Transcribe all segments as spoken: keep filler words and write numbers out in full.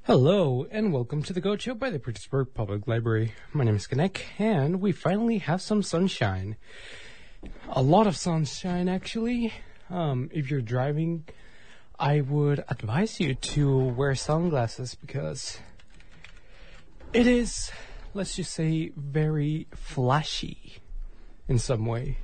Hello, and welcome to the Goat Show by the Petersburg Public Library. My name is Kanek, and we finally have some sunshine. A lot of sunshine, actually. Um, if you're driving, I would advise you to wear sunglasses because it is, let's just say, very flashy in some way.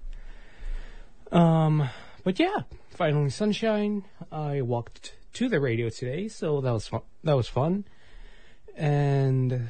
Um, but yeah, finally sunshine. I walked to the radio today, so that was fun. That was fun, and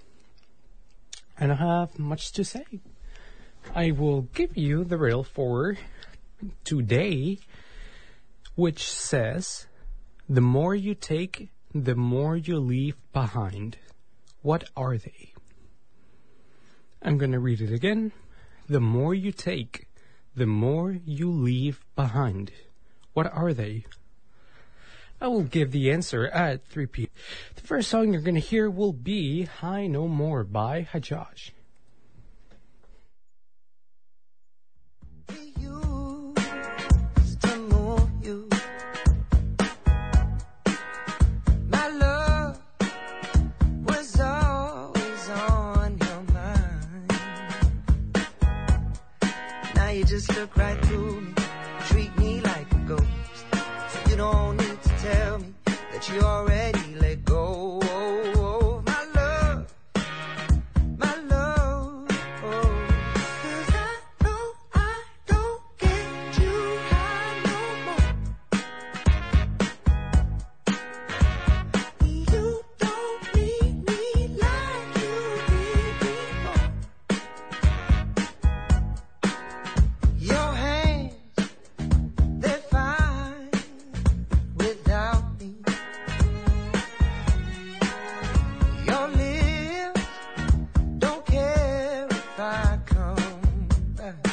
I don't have much to say. I will give you the riddle for today, which says, "The more you take, the more you leave behind. What are they?" I'm gonna read it again. The more you take, the more you leave behind. What are they? I will give the answer at three p.m. The first song you're going to hear will be High No More by Hajaj. You just look right through me, treat me like a ghost. So you don't need to tell me that you already let go of my love, my love. Oh. 'Cause I know I don't get you high no more. You don't need me like you did before. Your hands, they're fine without me. Your lips don't care if I come back.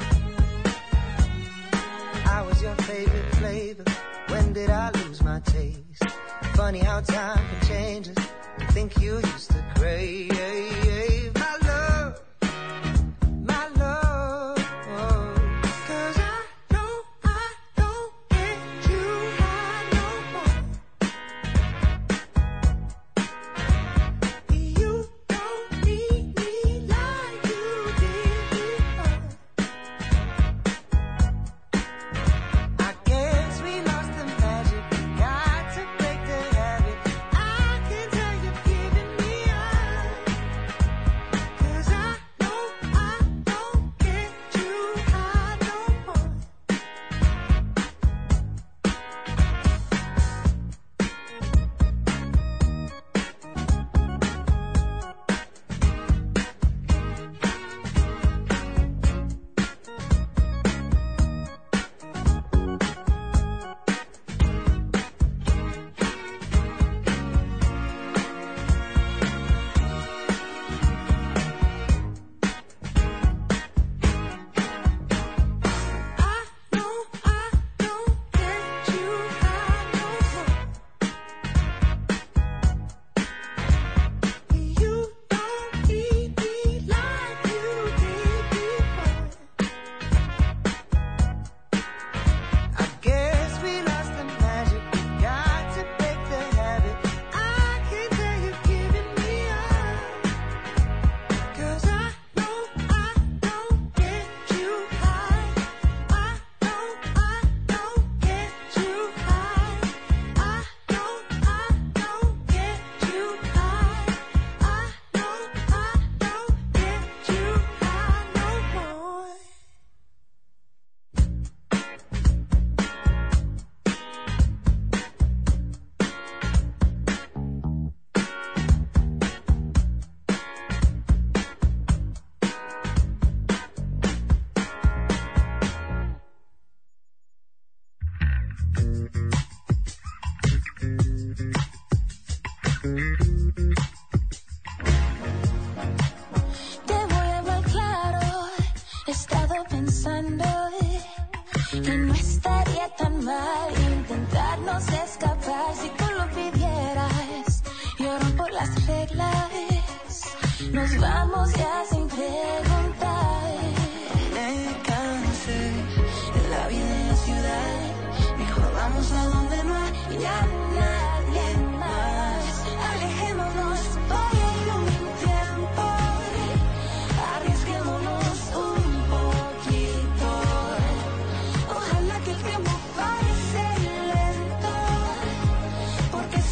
I was your favorite flavor. When did I lose my taste? Funny how time can change us. I think you used to crave my love, my love. 'Cause I know I don't get you high no more. You don't need me like you did before. I guess we lost the magic. Got to break the habit. I can tell you're giving me up.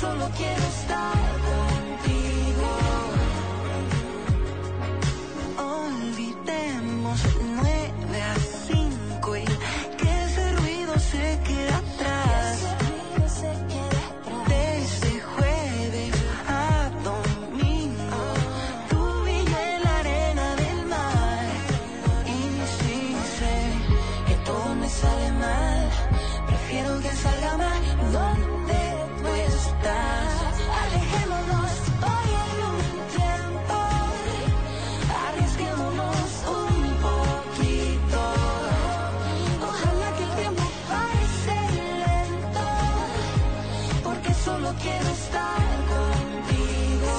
solo quiero estar contigo. Olvidemos nueve a cinco y que ese ruido se quede atrás. Desde jueves a domingo, tú y yo en la arena del mar. Y si sé que todo me sale mal, prefiero que salga mal. ¿Dónde tú estás? Alejémonos hoy en un tiempo, arriesguémonos un poquito. Ojalá que el tiempo pase lento, porque solo quiero estar contigo.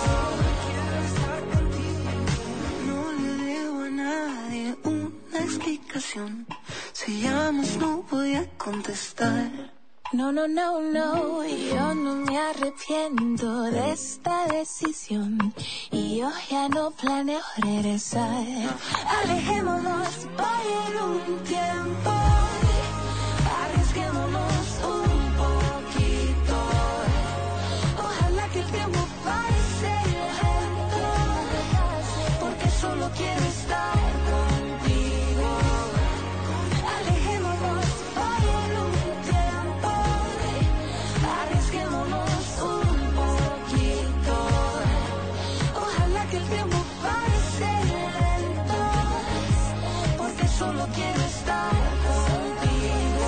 No le debo a nadie una explicación. Si llamas no voy a contestar. No, no, no, no, yo no me arrepiento de esta decisión y yo ya no planeo regresar. Alejémonos hoy en un tiempo, arriesguémonos un poquito. Ojalá que el tiempo pase lento, porque solo quiero estar contigo. Alejémonos hoy en un tiempo, arriesguémonos un poquito. Ojalá que el tiempo pase lento, porque solo quiero estar contigo.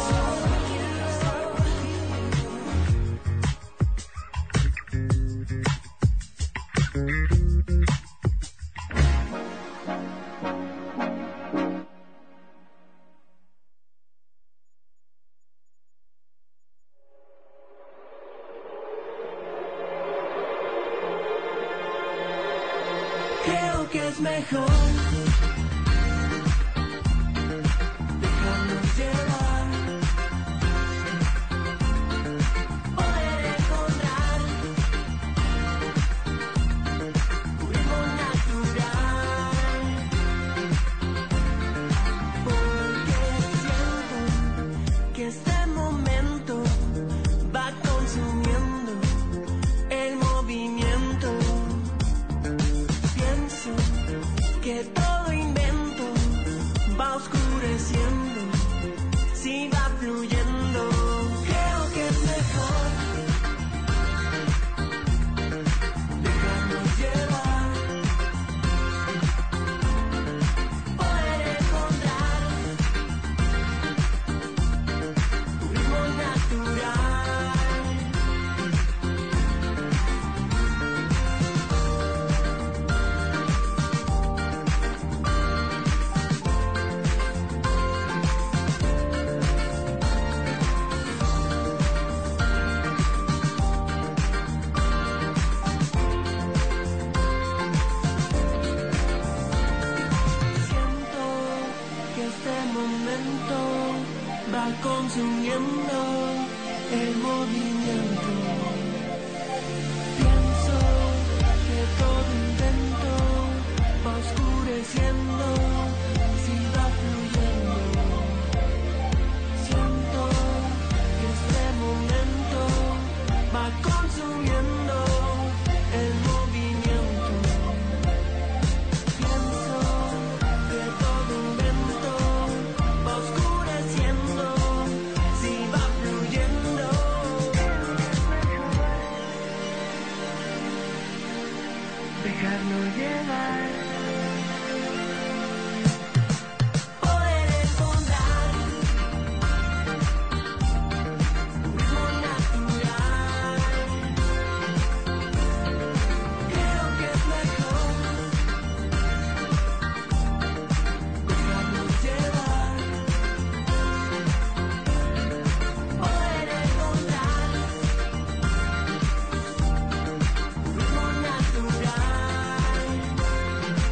Creo que es mejor dejarnos llevar, poder encontrar un ritmo natural, porque siento que este momento va consumiendo el movimiento. Pienso que todo invento va oscureciendo, si va fluyendo. Creo que es mejor dejarnos llevar, poder encontrar un ritmo natural. Siento que este momento va consumiendo el movimiento. Pienso que todo intento va oscureciendo, si va fluyendo. Siento que este momento va consumiendo el movimiento. Pienso que todo invento va oscureciendo, si va fluyendo. Dejarnos llevar, poder encontrar un ritmo natural. Creo que es mejor dejarnos llevar, poder encontrar un ritmo natural.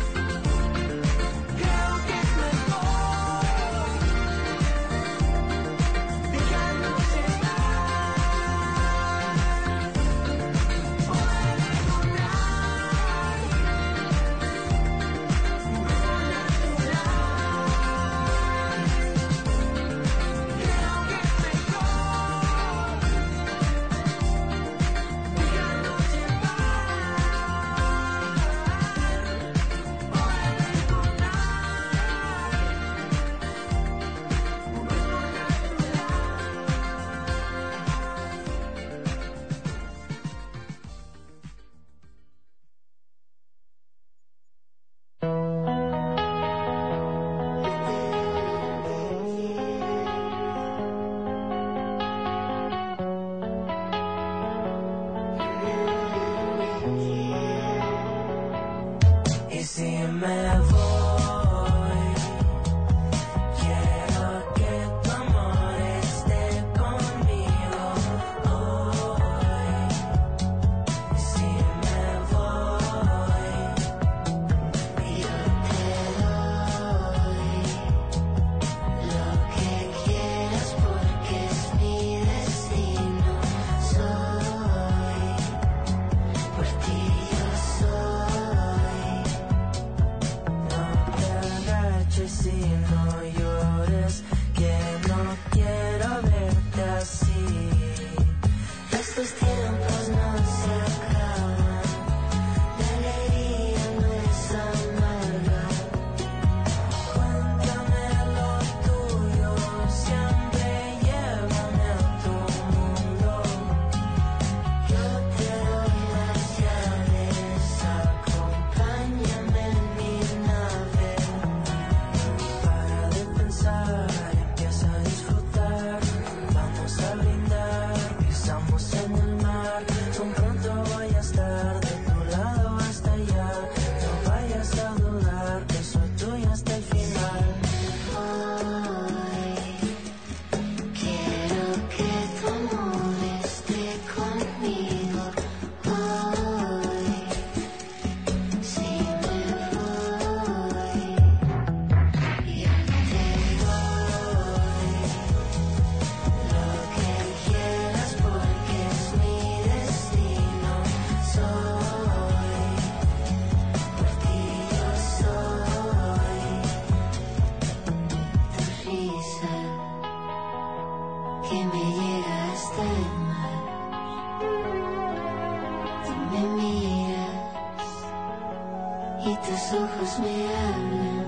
y tus ojos me hablan.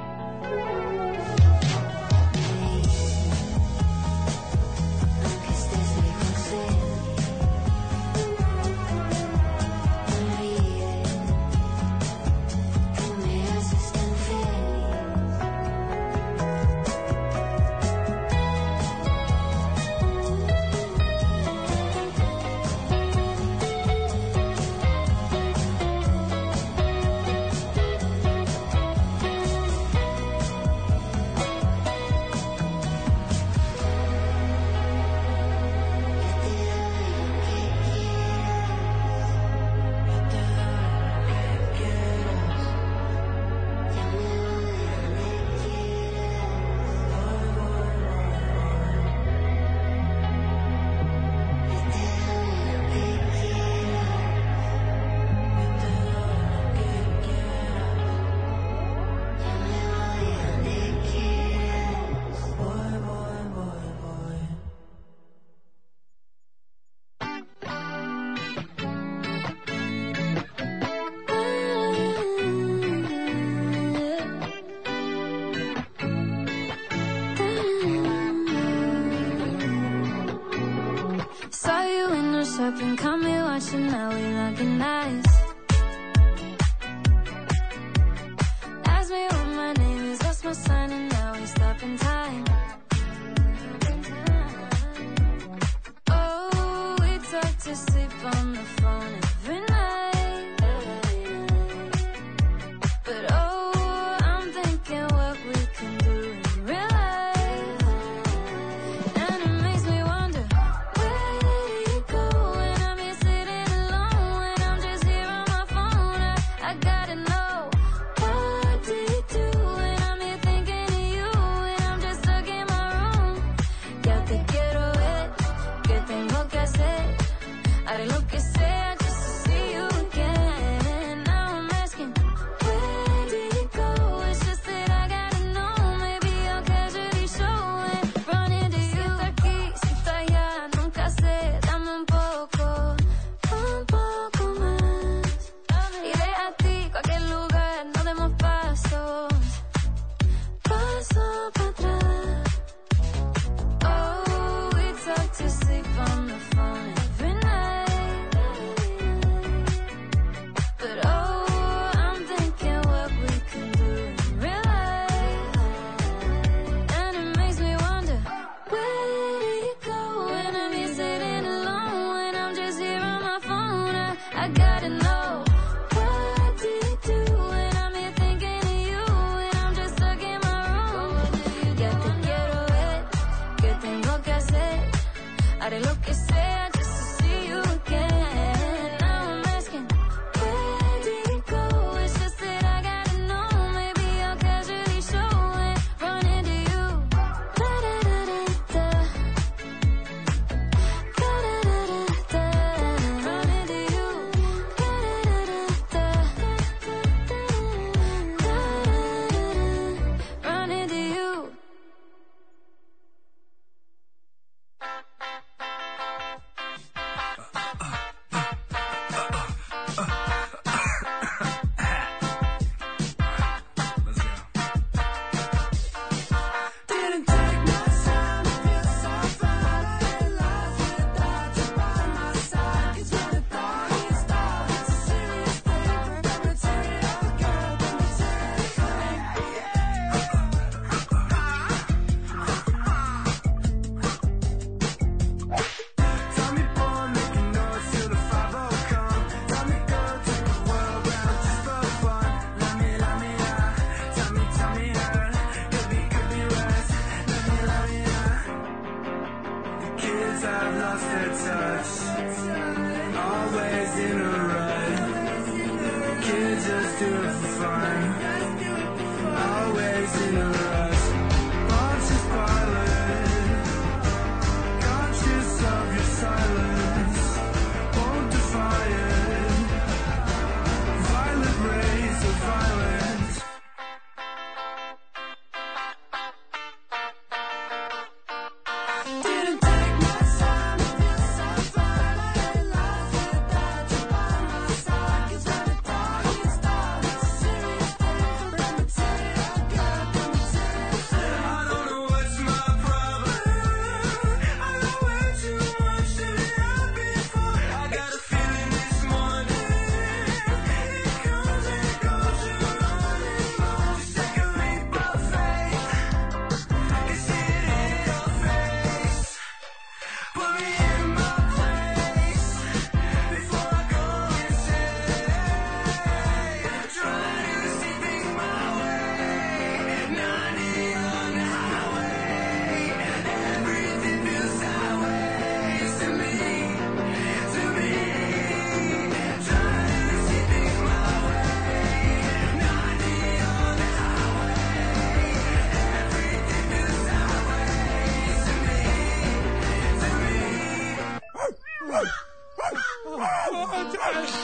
Up and caught me watching, now we looking nice. Ask me what my name is, what's my sign, and now we stop in time. Oh, we talk to sleep on the phone every night. But oh, I'm thinking what we can do in real life. And it makes me wonder, where did you go? Haré lo que sea just to see you again. Now I'm asking, where did you go? It's just that I gotta know. Maybe I'll casually show it. Run into you. Si está aquí, si está allá, nunca sé. Dame un poco, un poco más. Y de a ti, cualquier lugar, no demos pasos. Paso para atrás. Oh, we talk to sleep on the phone every night. Haré lo que sea just to see you again. Now I'm asking, where did you go? It's just that I gotta know. Maybe I'll casually show it. Run into you. Da da da da da. Da da da da da. Run into you. Da da da da da. Da da da. Run into you.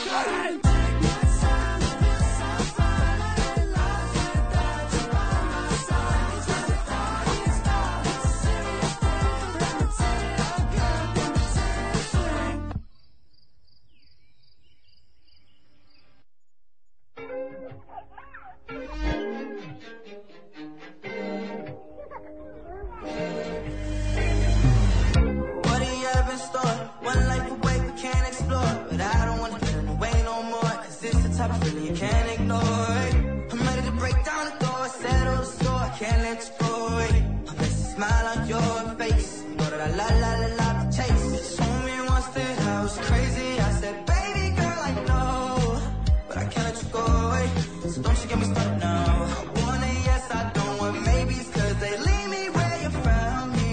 What do you have in store? One life away, we can't explore. But I don't wanna turn away no more. Cause it's the type of feeling you can't ignore. I'm ready to break down the door, settle the score. I can't let you go away. Unless a smile on your face. You know that I la la la la the taste. You told me once that I was crazy. I said, baby girl, I know. But I can't let you go away. So don't you get me started now. I want a yes, I don't want maybes. Cause they leave me where you found me.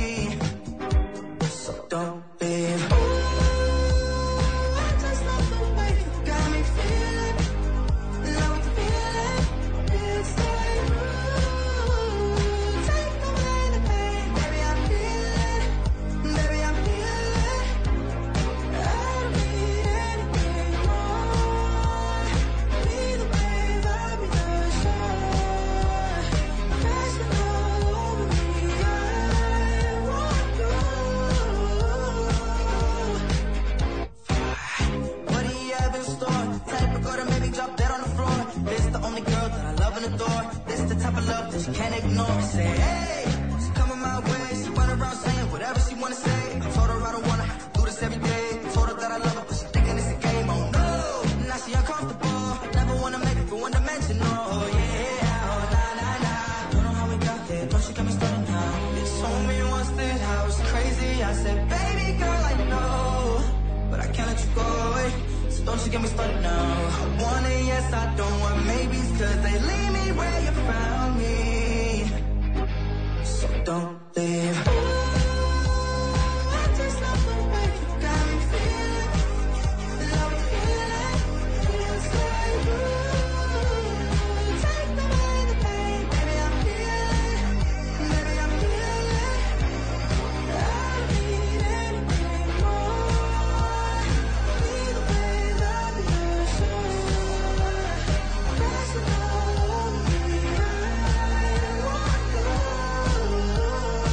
So don't leave. Ooh, I just love the way you got me feeling. Love the feeling. It's like, ooh, take away the pain. Baby, I feel it. Baby, I feel it. I don't need anything more. Be the wave, I'll be the shore. Crashing all over me. I want you. What do you have in store? Type of girl to make me drop dead on the floor. This the only girl that I love and adore. This the type of love that you can't ignore. Say, hey, she coming my way. She run around saying whatever she wanna say. I told her I don't wanna have to do this every day. Told her that I love her, but she thinking it's a game. Oh no, now she uncomfortable. Never wanna make it for one dimensional. Oh yeah, oh na na na. Don't know how we got there, but she got me started now. You told me once that I was crazy. I said, baby girl, I know. But I can't let you go away. So don't you get me started now. I want a yes, I don't want maybes. Cause they leave me where you found me. So don't leave. Ooh, I just love the way you got me feeling. Love the feeling. It's like, ooh, take away the pain. Baby, I feel it. Baby, I feel it. I don't need anything more. Be the wave, I'll be the shore. Crashing all over me. I want you.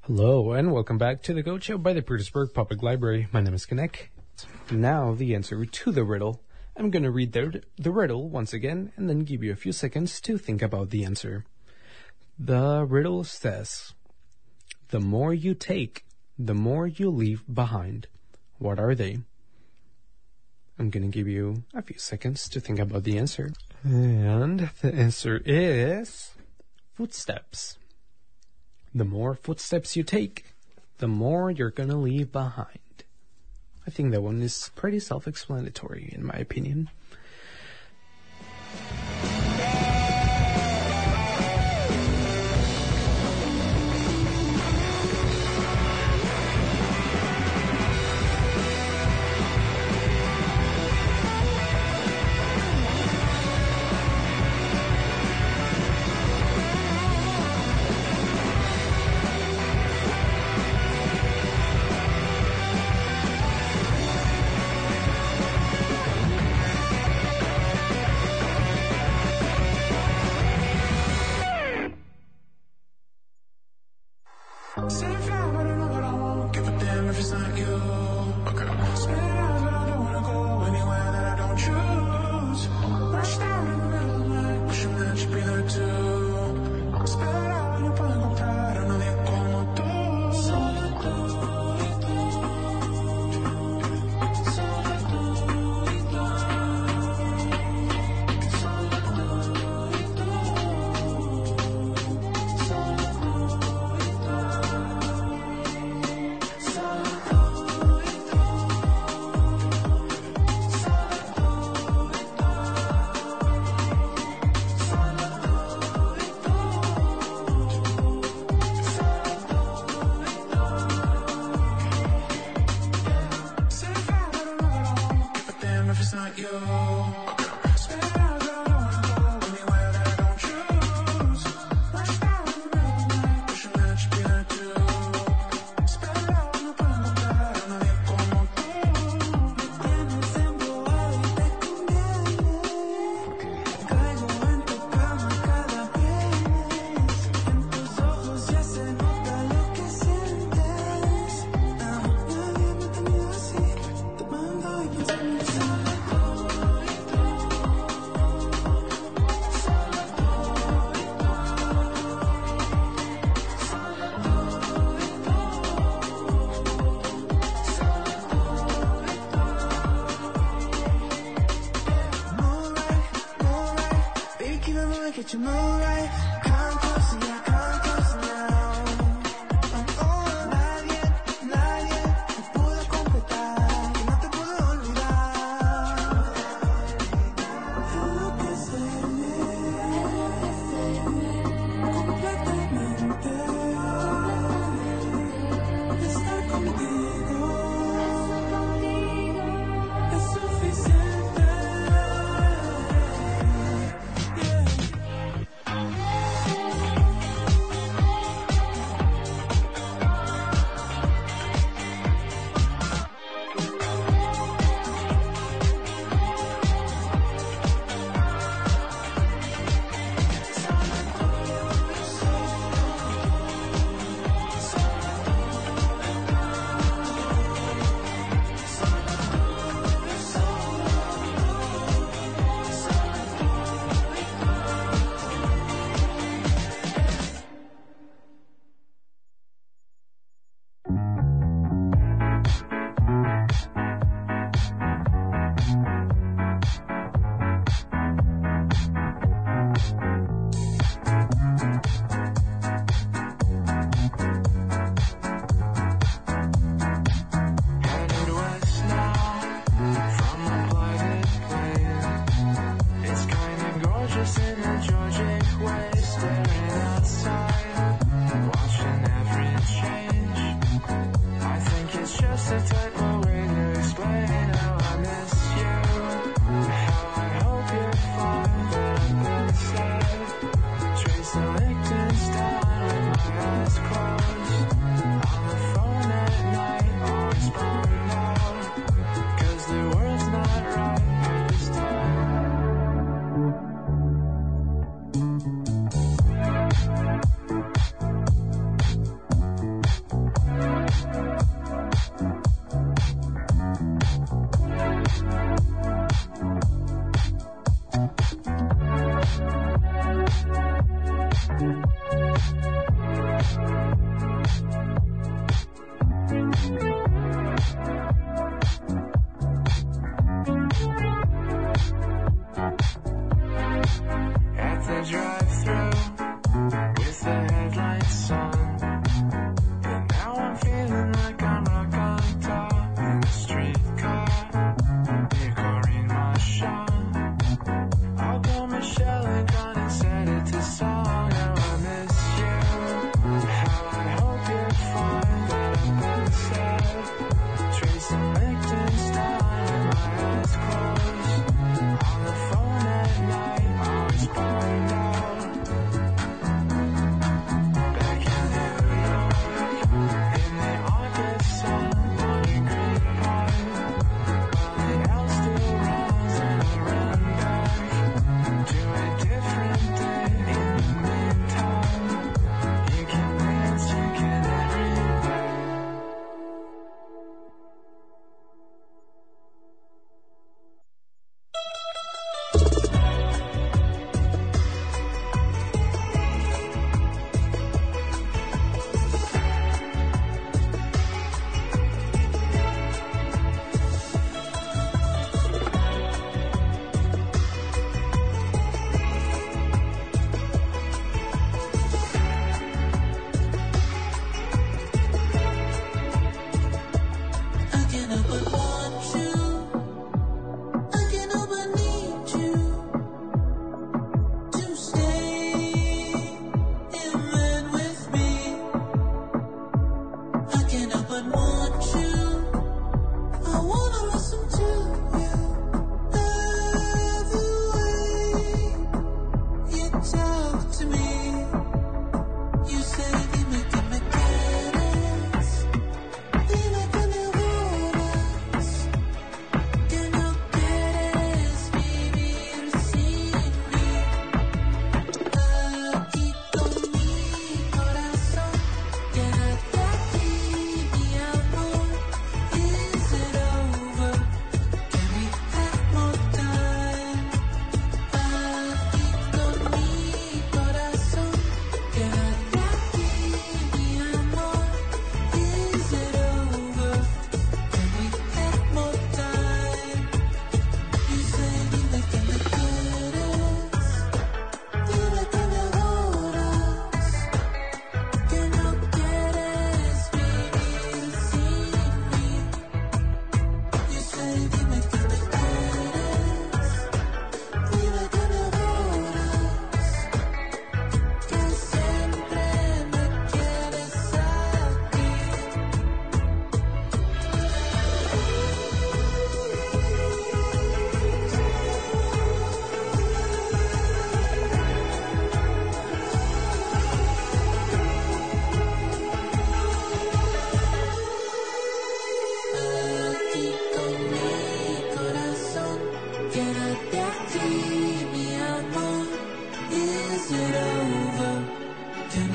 Hello, and welcome back to the Goat Show by the Petersburg Public Library. My name is Connect. Now, the answer to the riddle. I'm going to read the, the riddle once again, and then give you a few seconds to think about the answer. The riddle says, the more you take, the more you leave behind. What are they? I'm going to give you a few seconds to think about the answer. And the answer is footsteps. The more footsteps you take, the more you're going to leave behind. I think that one is pretty self-explanatory, in my opinion.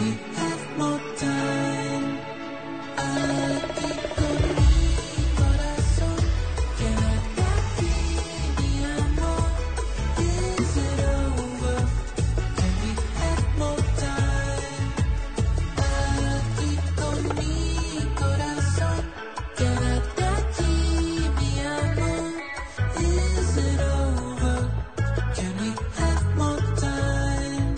we have more time? Aquí con mi corazón, quédate aquí, mi amor. Is it over? Can we have more time? Aquí con mi corazón, quédate aquí, mi amor. Is it over? Can we have more time?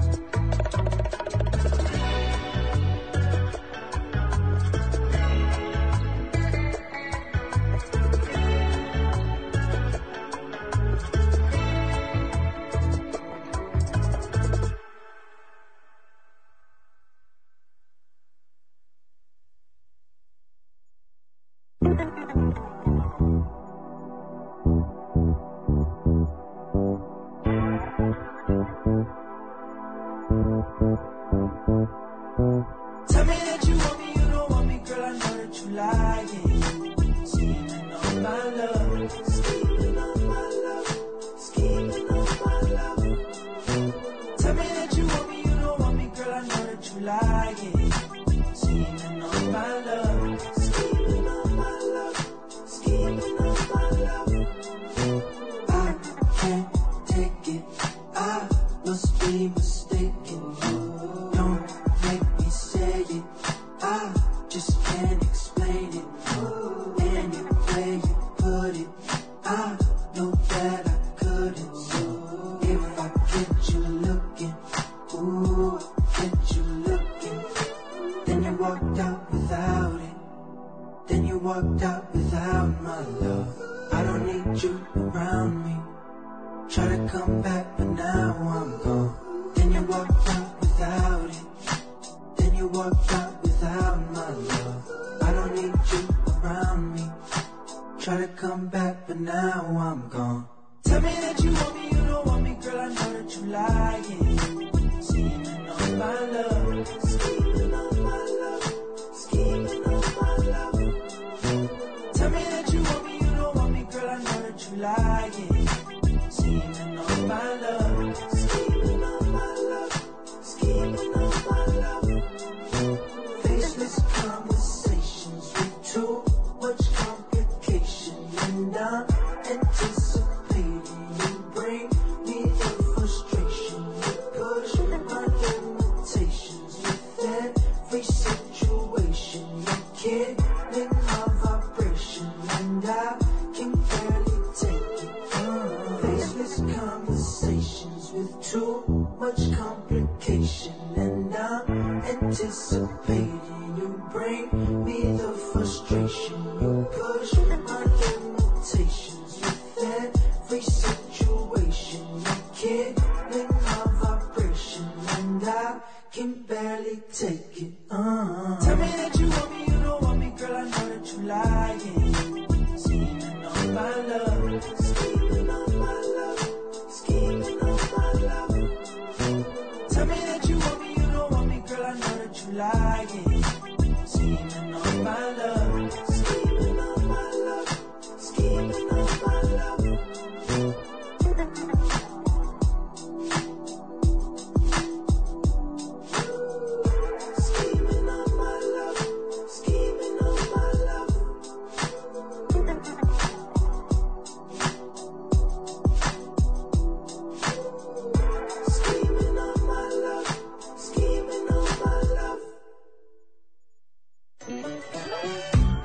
Tell me that you want me, you don't want me, girl, I know that you lying. Scheming on my love, scheming on my love, scheming on my love. Tell me that you want me, you don't want me, girl, I know that you lying. Scheming on my love, scheming on my love, scheming on my love. I can't take it. I must be mistaken. Don't make me say it. I just can't explain it. Any way you put it, I know that I couldn't. So if I get you looking, ooh, I get you looking. Then you walked out without it. Then you walked out without my love. I don't need you around me. Try to come back, but now I'm gone. Then you walked out without it. Then you walked out without my love. I don't need you around me. Try to come back, but now I'm gone. Tell me that you want me, you don't want me, girl, I know that you lying. Scheming on my love, scheming on my love, scheming on my love. Tell me that you want me, you don't want me, girl, I know that you lying. Scheming on my love, scheming on my love, scheming on my love. Faceless conversations with too much complication, and I'm anticipating you bring me the frustration. You push my limitations with every situation. You're killing my vibration, and I can barely take it. Uh, faceless conversations with too much complication, and I'm anticipating you bring me the frustration. You push my limitations with every situation. You're killing my vibration, and I can barely take it. Uh. Tell me that you want me, you don't want me, girl, I know that you lying. Scheming on my love, scheming on my love, scheming on my love. Tell me that you want me, you don't want me, girl, I know that you lying. Scheming on my love, scheming on my love, scheming on my love. Scheming on my love, scheming on my love. Scheming on my love, scheming on my love.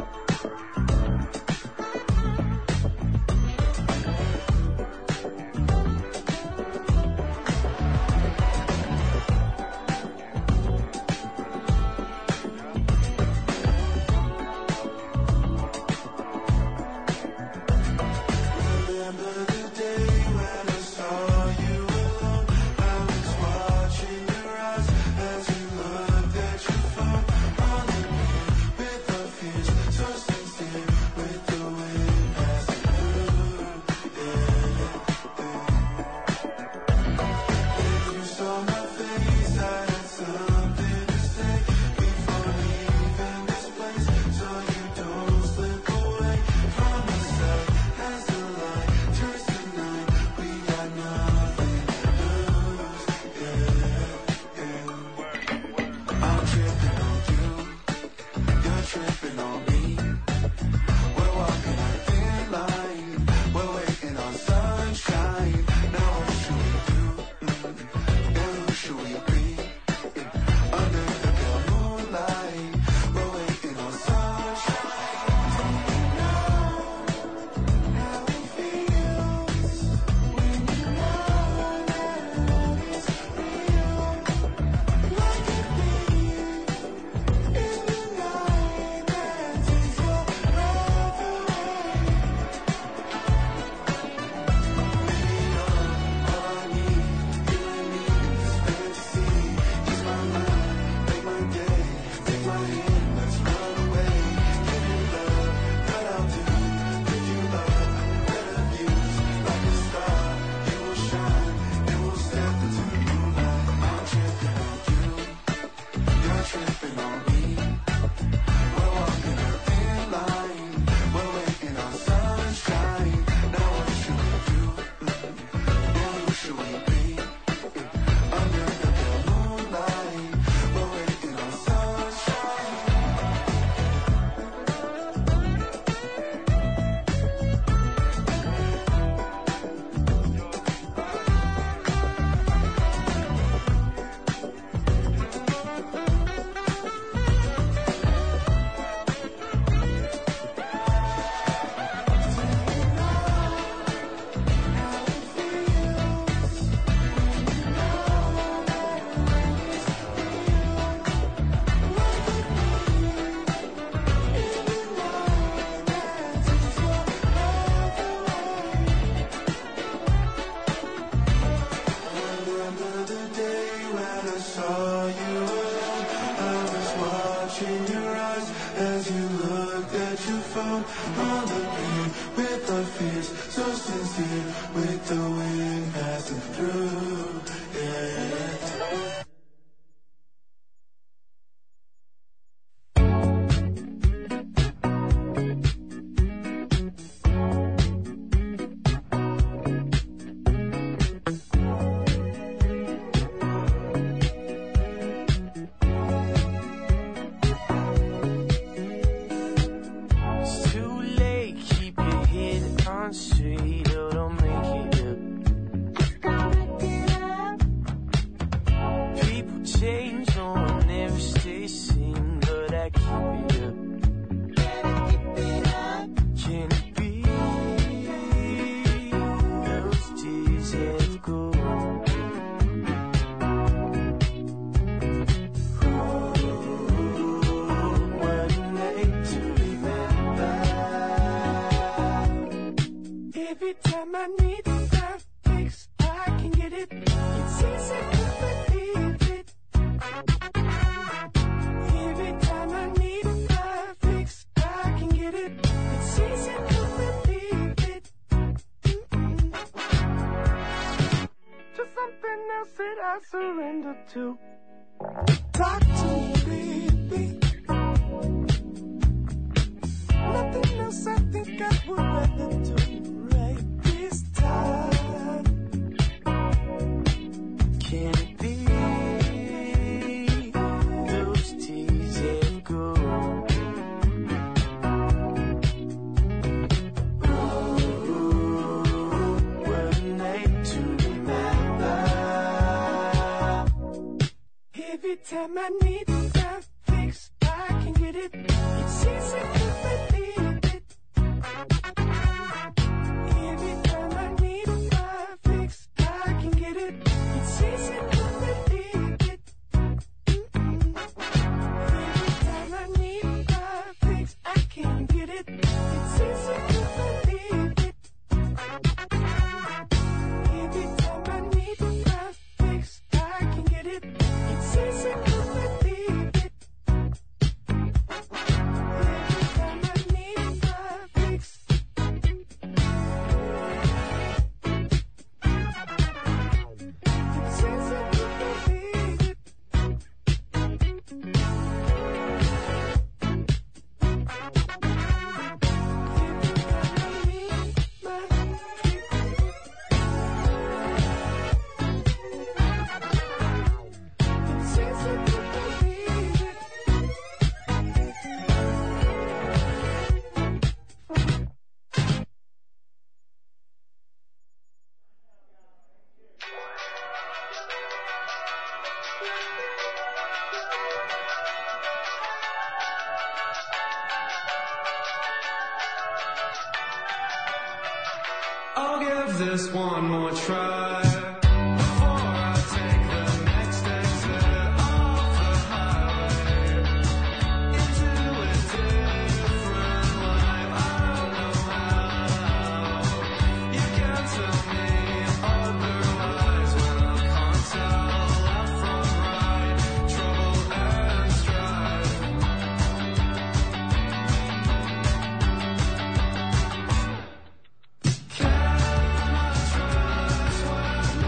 watching your eyes as you looked at your phone. On the pain with our fears, so sincere, with the wind passing through. Yeah. To talk to me, baby. Nothing else I think I would rather do right this time. Can it be those tears and go? Ooh, what a night to remember. Every time I need that fix, I can get it. It's easy to believe it. Every time I need a fix, I can get it. It's easy to believe it. Mm-mm. Every time I need a fix, I can get it. It's easy to believe it. Every time I need a fix, I can get it. It's easy to believe it. Every time I need a fix. It's easy to believe it. Every time I need my It's easy to believe it. I'll give this one more try before I take the next exit off the highway into a different life. I don't know how you can tell me otherwise when I can't tell left from right, trouble and strife. Can I trust when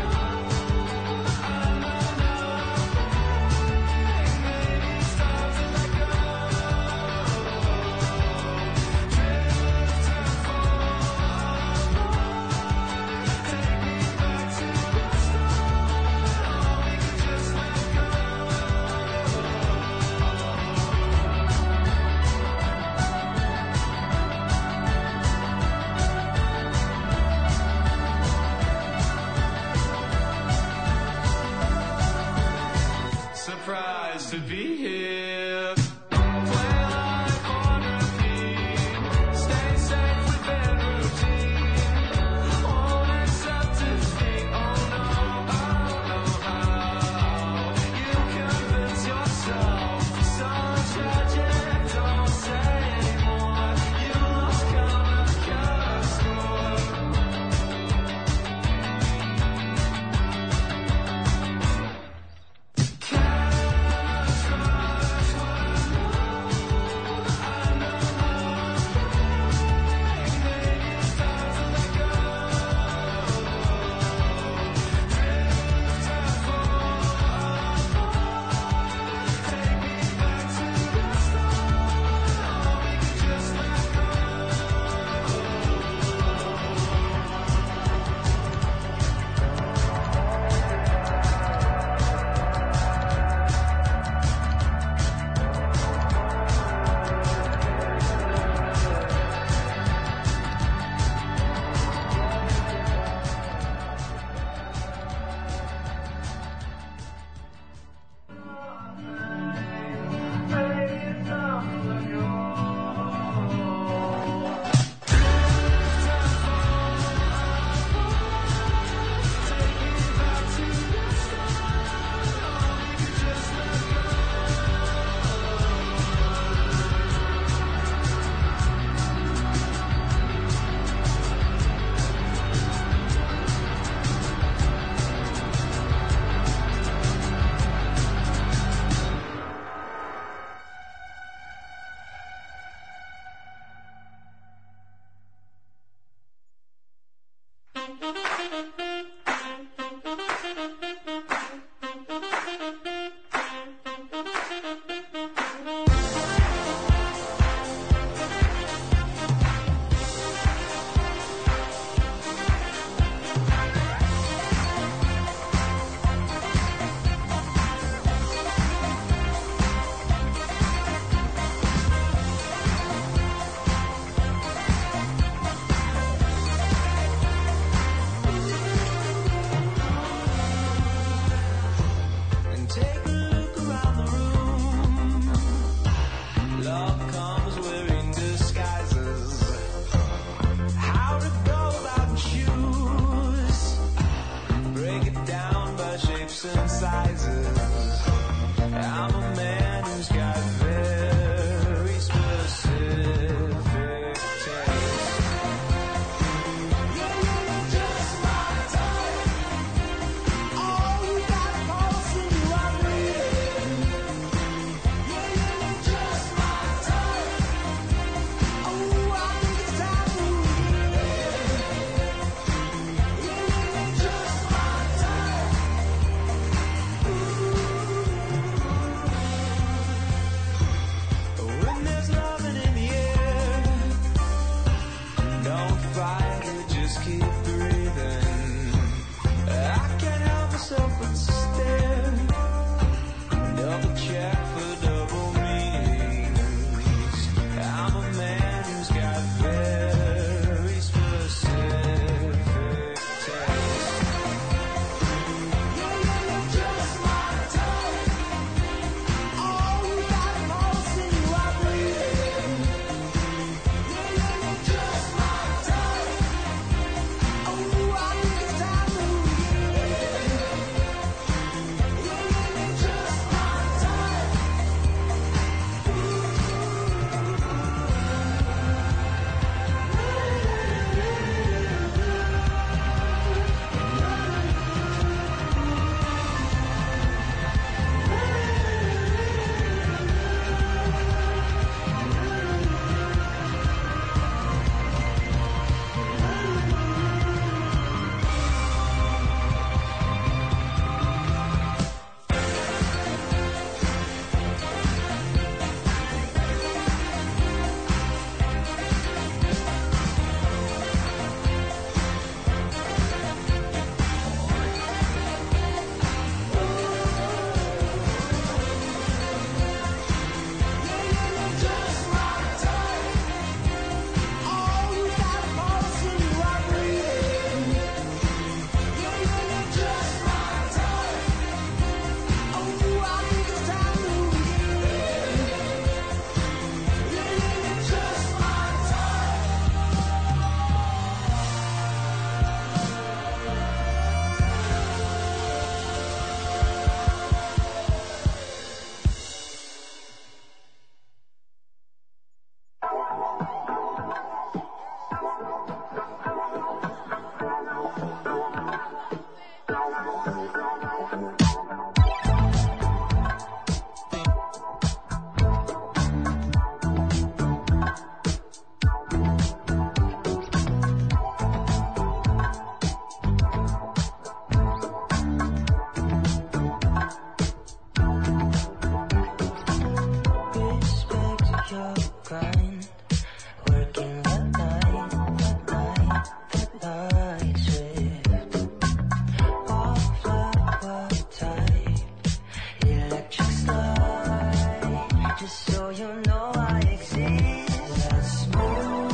you know I exist. Let's move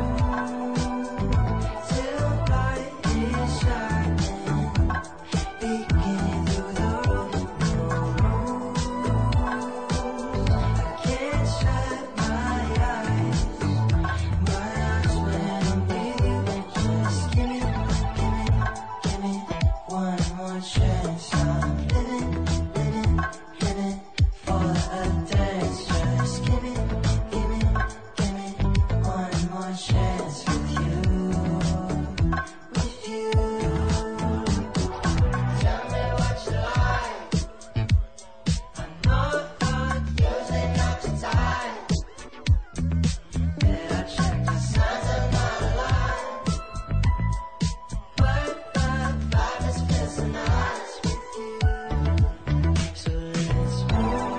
till the light is shining, peeking through the rolling rules. I can't shut my eyes, my eyes when I'm with you. Just give me, give me, give me one more chance. I'm living, living, living for a dance. Just give me, give me, give me one more chance with you, with you. Tell me what you like. I know I'm usually not too tight. Did I check the signs I'm not alive? But the vibe is feeling nice with you. So let's move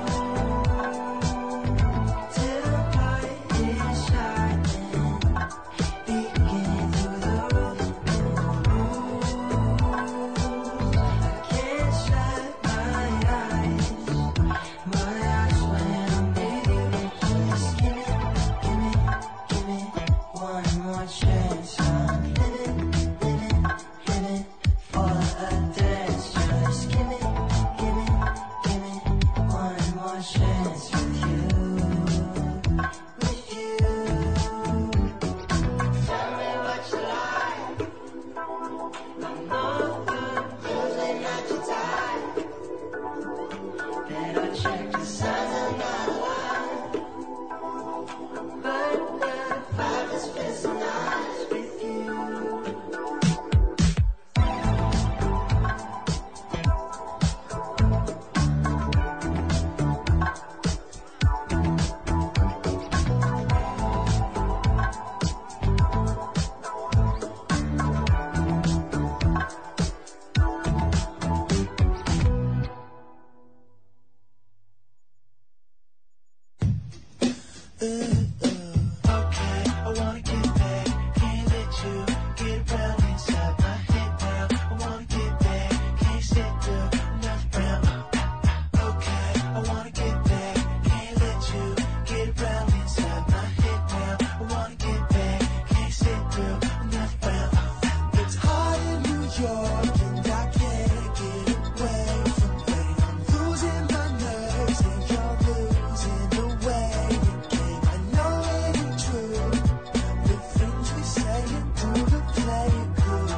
till the light is shining, peeking through the rolling rules. I can't shut my eyes, my eyes when I'm with you. Just give me, give me, give me one more chance. I'm living, living, living for a dance. Just give me, give me, give me one more chance with you, with you. Tell me what you like. I know I'm usually not too tight. Better check the signs I'm not alive. But the vibe is feeling nice with you. Okay, I wanna get back, can't let you get around inside my head now. I wanna get back, can't sit through enough round. Okay, I wanna get back, can't let you get around inside my head now. I wanna get back, can't sit through enough round. It's hard in New York and I can't get away from pain. I'm losing my nerves and you're losing the way you came. I know it ain't true, the things we say and do to play it cool.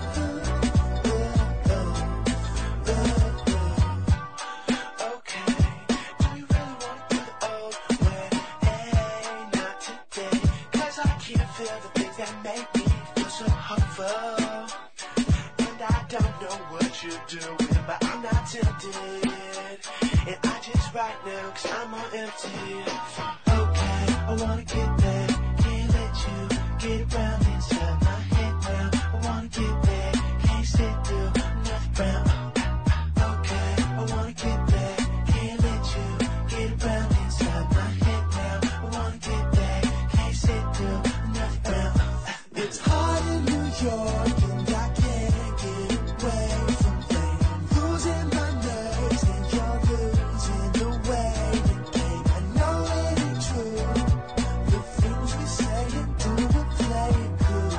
Okay, do you really wanna do the old way? Hey, not today, 'cause I can't feel the things that make me feel so hopeful. And I don't know what you're doing, but I'm not tempted. And I just right now, 'cause I'm on empty. Okay, I wanna get back, can't let you get around inside my head now. I wanna get back, can't sit through enough round. Okay, I wanna get back, can't let you get around inside my head now. I wanna get back, can't sit through enough round. It's hard in New York and I can't get away from pain. I'm losing my nerves and you're losing the way you came. I know it ain't true, the things we say and do to play it cool.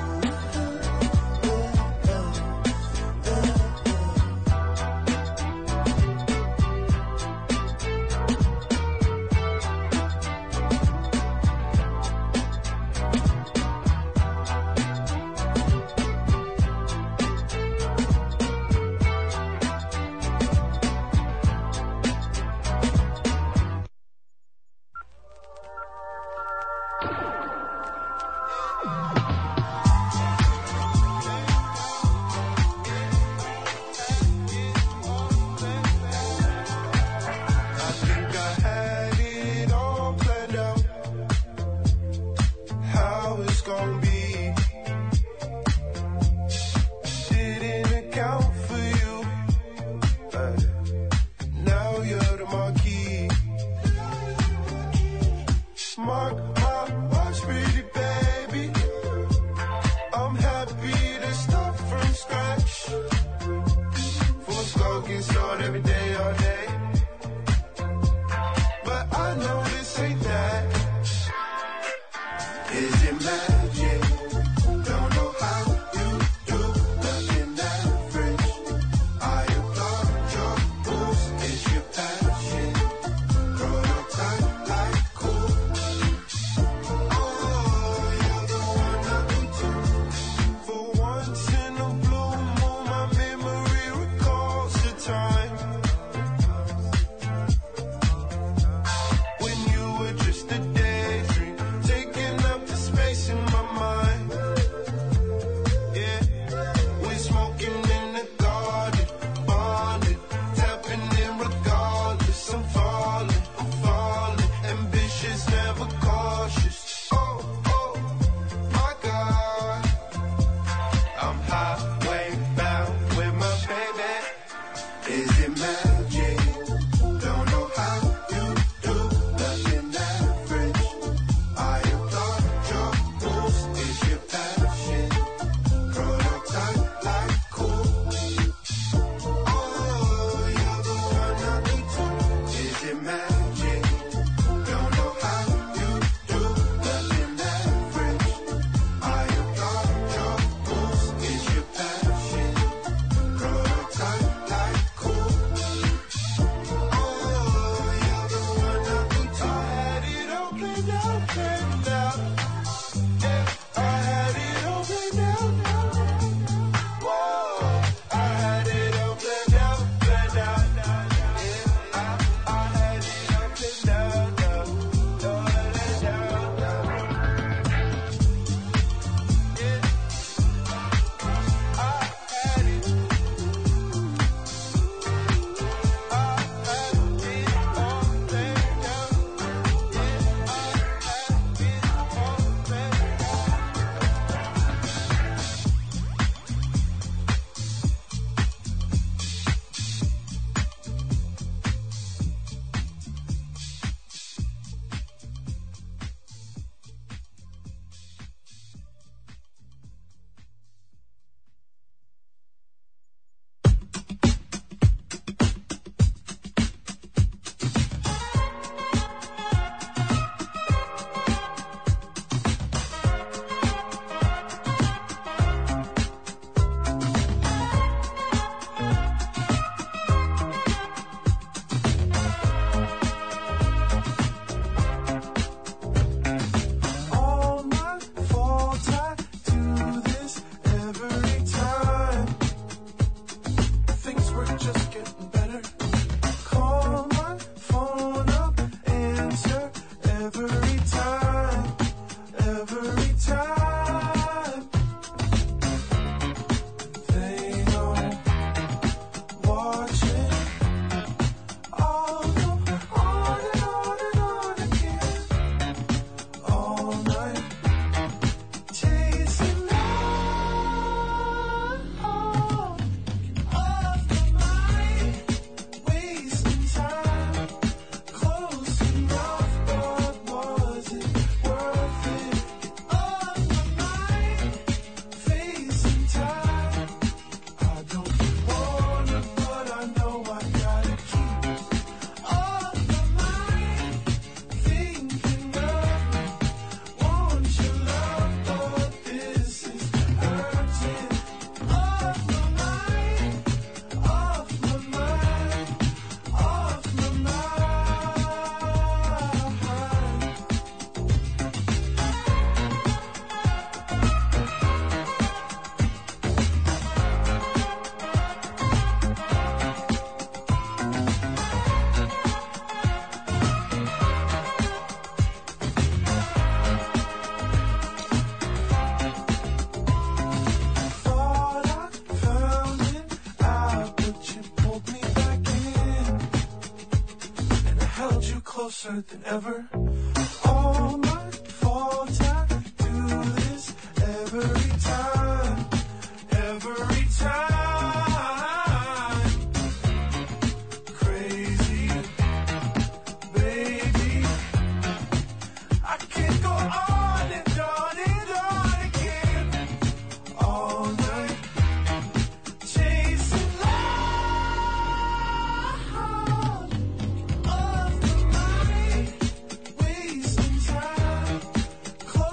I think I had it all planned out, how it's gonna be. Didn't account for you. Uh, now you're the marquee. Mark my watch, pretty baby. I'm happy to start from scratch. Full smoking, sold every day, all day. But I know this ain't that. planned out. Yeah, I had it all planned out. Whoa, I had it all planned out, planned out. Yeah, I, I had it all planned out. Now, don't let it down, down. Yeah, I had it. I had it all planned out. Yeah, I had it all planned all my fault. I do this every time. Things were just getting better. Call my phone up, answer every time, every time. They know watching. I'll go on and on and on again. All night, chasing love off my mind, wasting time. Close enough, but was it worth it? Off my mind, facing time. I don't wanna, but I know I gotta keep off my mind, thinking of me. Want your love, but this is hurting. Off my mind, off my mind, off my mind. Thought I found it out, but you pulled me back in, and I held you closer than ever. All my fault. I do this every time, every time. Crazy, baby. I can't go on and on and on again. All night, chasing love off my mind, wasting time. Close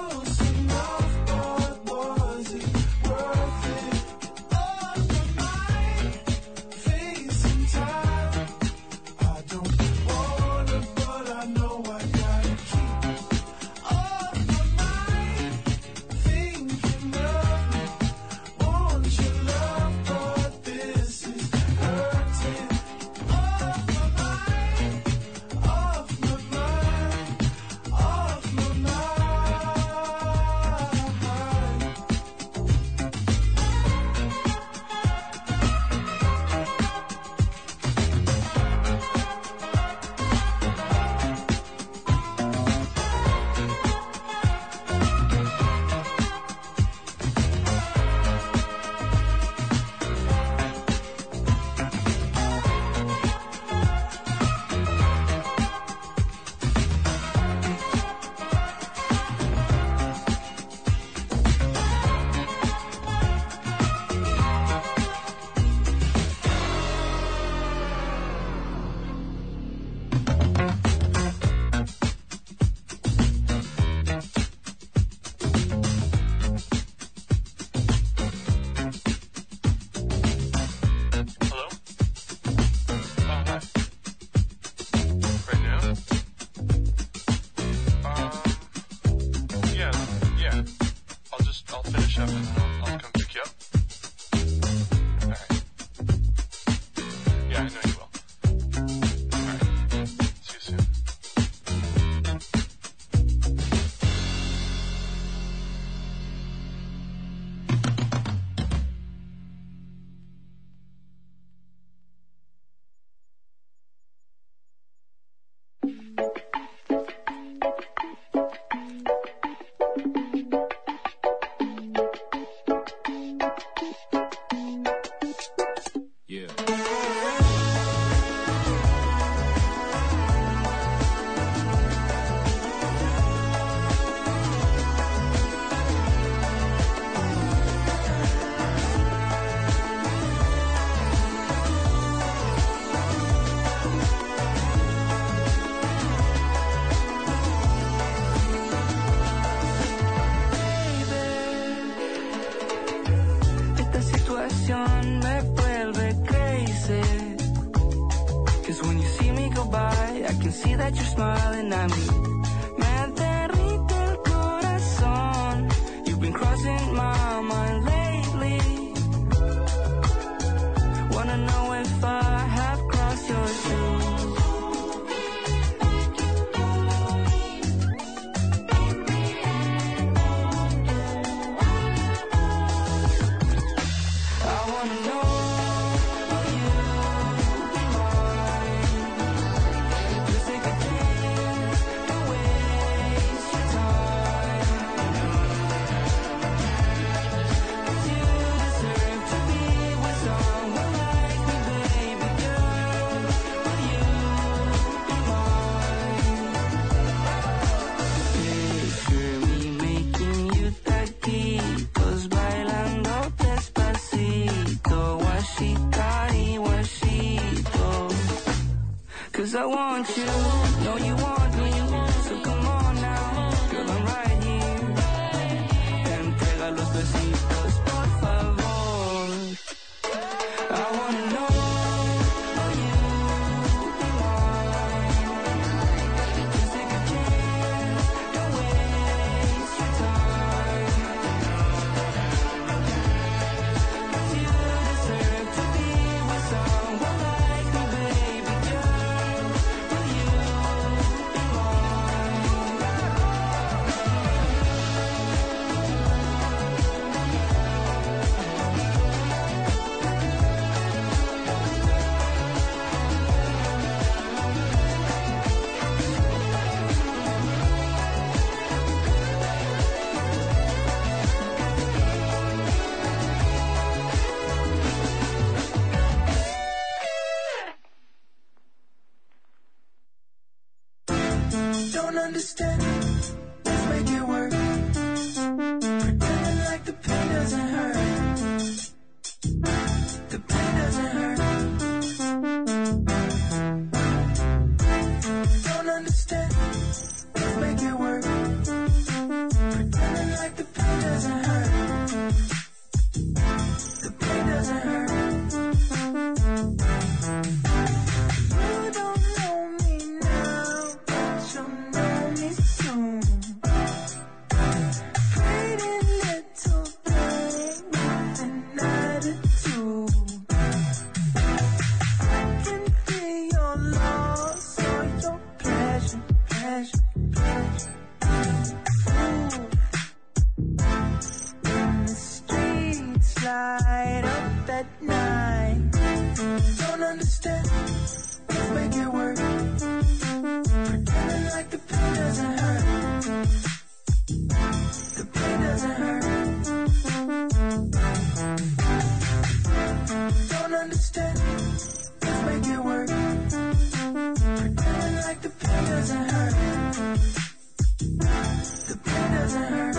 up and I'll, I'll come pick you up. Alright. Yeah, I know you will. Alright. See you soon. Esta situación me vuelve crazy. Cause when you see me go by, I can see that you're smiling at me. Me derrite el corazón. You've been crossing my mind lately. Wanna know if I have crossed your shoes. I wanna know, will you be mine? Just take a chance, don't waste your time. Cause you deserve to be with someone like me, baby girl. Will you be mine? Picture me making you taquitos, bailando despacito, washitari, washito. Cause I want you, know you want me, so come on now, girl, I'm right here. Entrega los besitos, por favor. I wanna know, will you be mine? Just take a chance, don't waste your time. Cause you deserve to be with someone like me, baby girl. Will you be mine? Don't understand, let's make it work. Pretending like the pain doesn't hurt. The pain doesn't hurt. Don't understand, let's make it work. Pretending like the pain doesn't hurt. The pain doesn't hurt. You don't know me now, but you'll know me soon. Pretty little thing with an attitude. I can be your loss or your pleasure, pleasure, pleasure. Ooh. When the streets light up at night. Don't understand, let's make it work. Pretending like the pain doesn't hurt. The pain doesn't hurt. Don't understand, let's make it work. Pretending like the pain doesn't hurt. The pain doesn't hurt.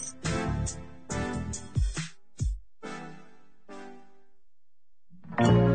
Thank